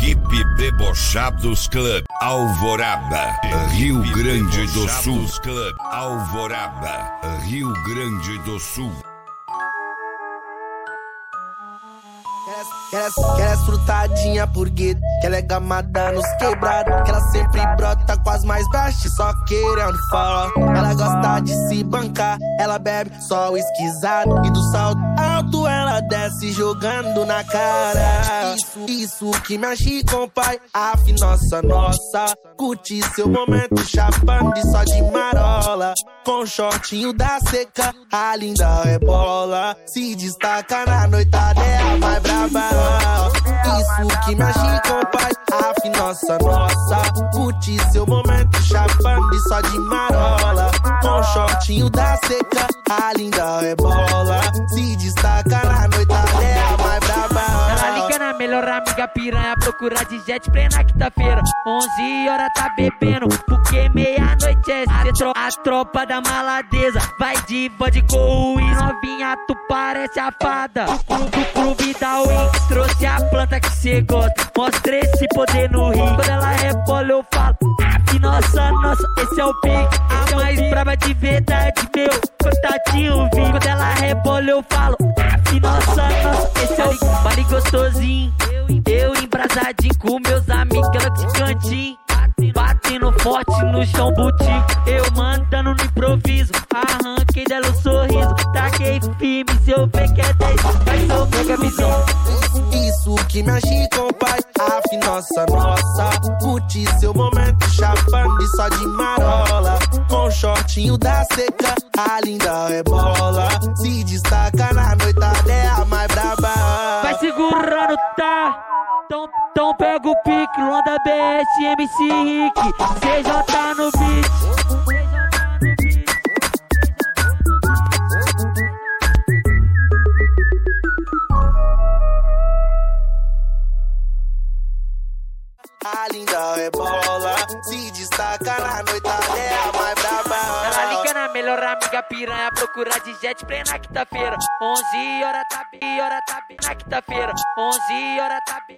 Hip Debochados Club, Alvorada, Rio Grande do Sul. Club, Alvorada, Rio Grande do Sul. Que ela é frutadinha por gueto, que ela é gamada nos quebrados, que ela sempre brota com as mais baixas, só querendo falar. Ela gosta de se bancar, ela bebe só o esquisado, e do salto alto ela desce jogando na cara. Isso que mexe com o pai, nossa, curte seu momento chapando de só de marola. Com o shortinho da seca, a linda é bola, se destaca na noitada, é a mais braba. Isso que mexe com o pai, nossa, curte seu momento chapando de só de marola. Com o shortinho da seca, a linda é bola, se destaca na noitada, é a mais braba. Ela liga na melhor amiga piranha, procura de jet plena quinta-feira. 11 horas tá bebendo, porque meia-noite é sexta. A tropa da maladeza vai de bode com o novinha, tu parece a fada do clube da Win. Trouxe a planta que cê gosta, mostra esse poder no rio. Quando ela rebola eu falo, nossa, esse é o pique. A mais braba de verdade, meu contatinho vi. Quando ela rebola eu falo, nossa, esse é o pique. Vale gostosinho, eu embrasadinho com meus amigos, ela de cantinho. Batendo forte no chão butico, eu mandando no improviso. Arranquei dela um sorriso, taquei firme, se eu ver que é 10, vai sofrer com a visão. Isso que mexe com o pai, nossa, curte seu momento chapando de só de marola. Com o shortinho da seca, a linda é bola, se destaca na noitada, é a mais braba. Vai segurando, tá? Então pega o pique, Londa BS, MC Rick, CJ no beat. A linda é bola, se destaca na noitada, é a mais braba. Ela liga na melhor amiga piranha, procura de jet plena quinta-feira. 11 horas tá bem, na quinta-feira. 11 horas tá bem.